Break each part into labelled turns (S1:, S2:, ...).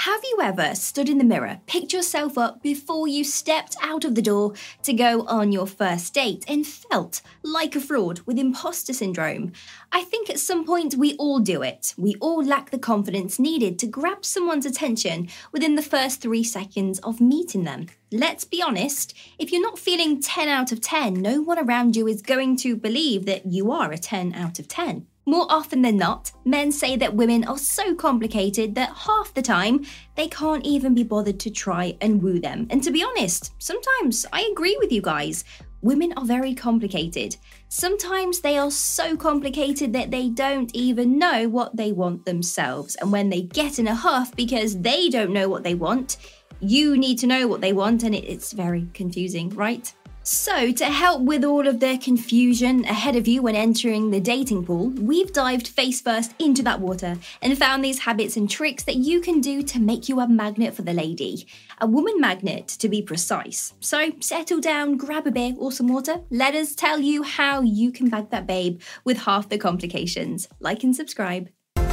S1: Have you ever stood in the mirror, picked yourself up before you stepped out of the door to go on your first date and felt like a fraud with imposter syndrome? I think at some point we all do it. We all lack the confidence needed to grab someone's attention within the first 3 seconds of meeting them. Let's be honest, if you're not feeling 10 out of 10, no one around you is going to believe that you are a 10 out of 10. More often than not, men say that women are so complicated that half the time they can't even be bothered to try and woo them. And to be honest, sometimes I agree with you guys. Women are very complicated. Sometimes they are so complicated that they don't even know what they want themselves. And when they get in a huff because they don't know what they want, you need to know what they want, and it's very confusing, right? So, to help with all of the confusion ahead of you when entering the dating pool, we've dived face first into that water and found these habits and tricks that you can do to make you a magnet for the lady. A woman magnet, to be precise. So, settle down, grab a beer or some water. Let us tell you how you can bag that babe with half the complications. Like and subscribe.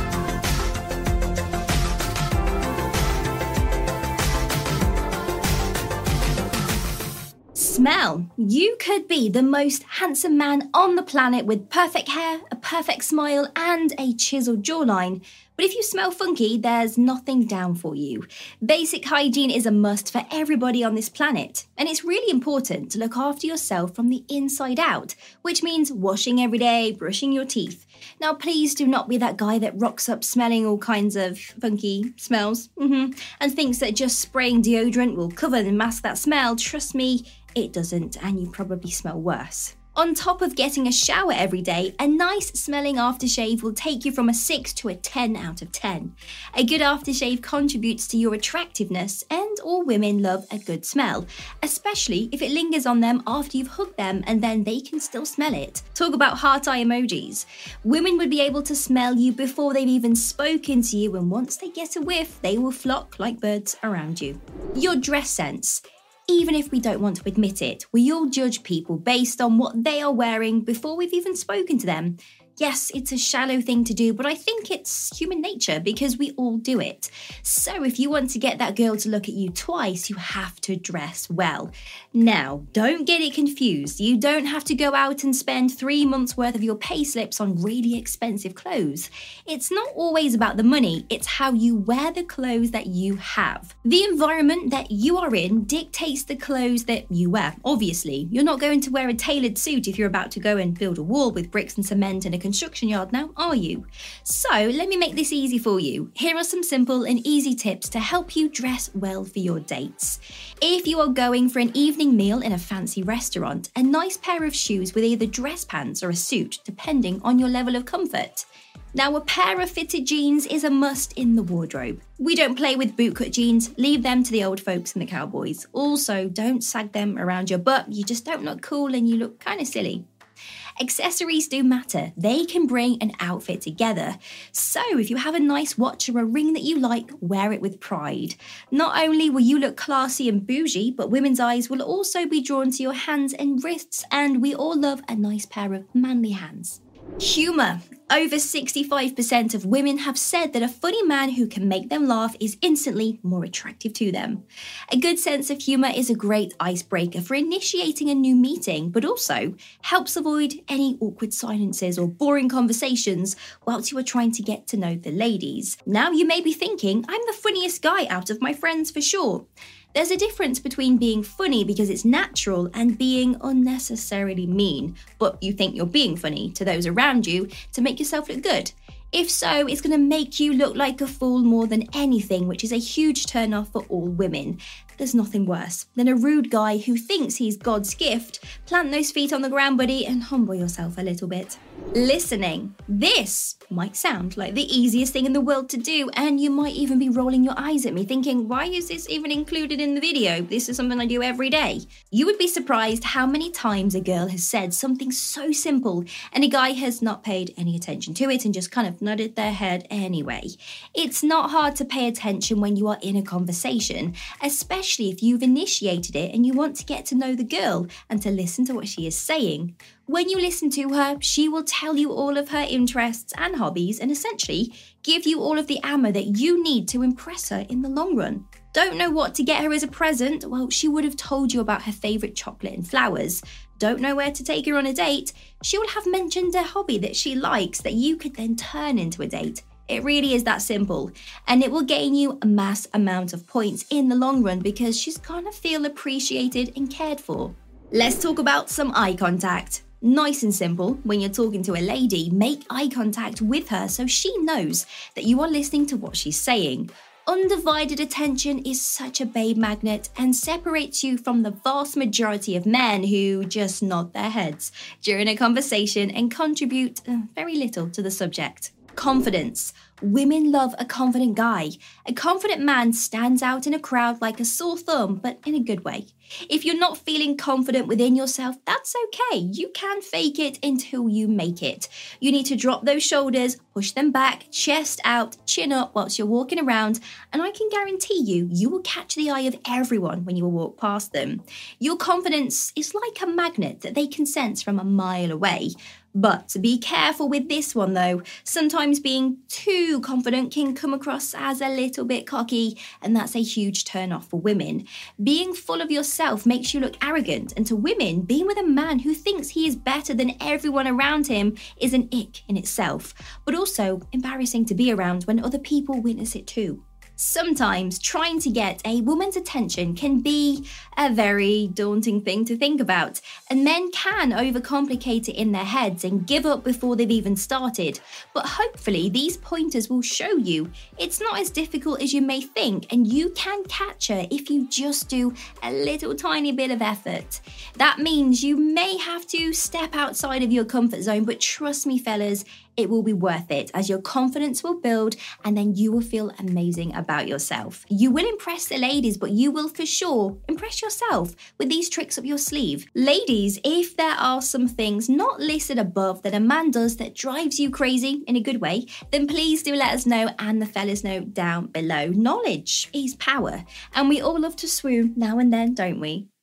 S1: Smell. You could be the most handsome man on the planet with perfect hair, a perfect smile, and a chiseled jawline. But if you smell funky, there's nothing down for you. Basic hygiene is a must for everybody on this planet. And it's really important to look after yourself from the inside out, which means washing every day, brushing your teeth. Now, please do not be that guy that rocks up smelling all kinds of funky smells and thinks that just spraying deodorant will cover and mask that smell. Trust me, it doesn't, and you probably smell worse. On top of getting a shower every day, a nice smelling aftershave will take you from a 6 to a 10 out of 10. A good aftershave contributes to your attractiveness, and all women love a good smell, especially if it lingers on them after you've hugged them and then they can still smell it. Talk about heart eye emojis. Women would be able to smell you before they've even spoken to you, and once they get a whiff, they will flock like birds around you. Your dress sense. Even if we don't want to admit it, we all judge people based on what they are wearing before we've even spoken to them. Yes, it's a shallow thing to do, but I think it's human nature because we all do it. So if you want to get that girl to look at you twice, you have to dress well. Now, don't get it confused. You don't have to go out and spend 3 months worth of your pay slips on really expensive clothes. It's not always about the money, it's how you wear the clothes that you have. The environment that you are in dictates the clothes that you wear. Obviously, you're not going to wear a tailored suit if you're about to go and build a wall with bricks and cement and a construction yard now, are you? So let me make this easy for you. Here are some simple and easy tips to help you dress well for your dates. If you are going for an evening meal in a fancy restaurant, a nice pair of shoes with either dress pants or a suit, depending on your level of comfort. Now, a pair of fitted jeans is a must in the wardrobe. We don't play with bootcut jeans, leave them to the old folks and the cowboys. Also, don't sag them around your butt, you just don't look cool and you look kind of silly. Accessories do matter. They can bring an outfit together. So if you have a nice watch or a ring that you like, wear it with pride. Not only will you look classy and bougie, but women's eyes will also be drawn to your hands and wrists, and we all love a nice pair of manly hands. Humour. Over 65% of women have said that a funny man who can make them laugh is instantly more attractive to them. A good sense of humour is a great icebreaker for initiating a new meeting, but also helps avoid any awkward silences or boring conversations whilst you are trying to get to know the ladies. Now you may be thinking, I'm the funniest guy out of my friends for sure. There's a difference between being funny because it's natural and being unnecessarily mean, but you think you're being funny to those around you to make yourself look good. If so, it's going to make you look like a fool more than anything, which is a huge turn-off for all women. There's nothing worse than a rude guy who thinks he's God's gift. Plant those feet on the ground, buddy, and humble yourself a little bit. Listening. This might sound like the easiest thing in the world to do, and you might even be rolling your eyes at me thinking, why is this even included in the video? This is something I do every day. You would be surprised how many times a girl has said something so simple and a guy has not paid any attention to it and just kind of nodded their head anyway. It's not hard to pay attention when you are in a conversation, especially if you've initiated it and you want to get to know the girl and to listen to what she is saying. When you listen to her, she will tell you all of her interests and hobbies and essentially give you all of the ammo that you need to impress her in the long run. Don't know what to get her as a present? Well, she would have told you about her favourite chocolate and flowers. Don't know where to take her on a date? She will have mentioned a hobby that she likes that you could then turn into a date. It really is that simple, and it will gain you a mass amount of points in the long run because she's gonna feel appreciated and cared for. Let's talk about some eye contact. Nice and simple, when you're talking to a lady, make eye contact with her so she knows that you are listening to what she's saying. Undivided attention is such a babe magnet and separates you from the vast majority of men who just nod their heads during a conversation and contribute very little to the subject. Confidence. Women love a confident guy. A confident man stands out in a crowd like a sore thumb, but in a good way. If you're not feeling confident within yourself, that's okay. You can fake it until you make it. You need to drop those shoulders, push them back, chest out, chin up whilst you're walking around, and I can guarantee you will catch the eye of everyone when you walk past them. Your confidence is like a magnet that they can sense from a mile away. But be careful with this one though. Sometimes being too confident can come across as a little bit cocky, and that's a huge turn off for women. Being full of yourself makes you look arrogant, and to women, being with a man who thinks he is better than everyone around him is an ick in itself, but also embarrassing to be around when other people witness it too. Sometimes trying to get a woman's attention can be a very daunting thing to think about, and men can overcomplicate it in their heads and give up before they've even started. But hopefully these pointers will show you it's not as difficult as you may think, and you can catch her if you just do a little tiny bit of effort. That means you may have to step outside of your comfort zone, but trust me fellas, it will be worth it as your confidence will build and then you will feel amazing about yourself. You will impress the ladies, but you will for sure impress yourself with these tricks up your sleeve. Ladies, if there are some things not listed above that a man does that drives you crazy in a good way, then please do let us know and the fellas know down below. Knowledge is power, and we all love to swoon now and then, don't we?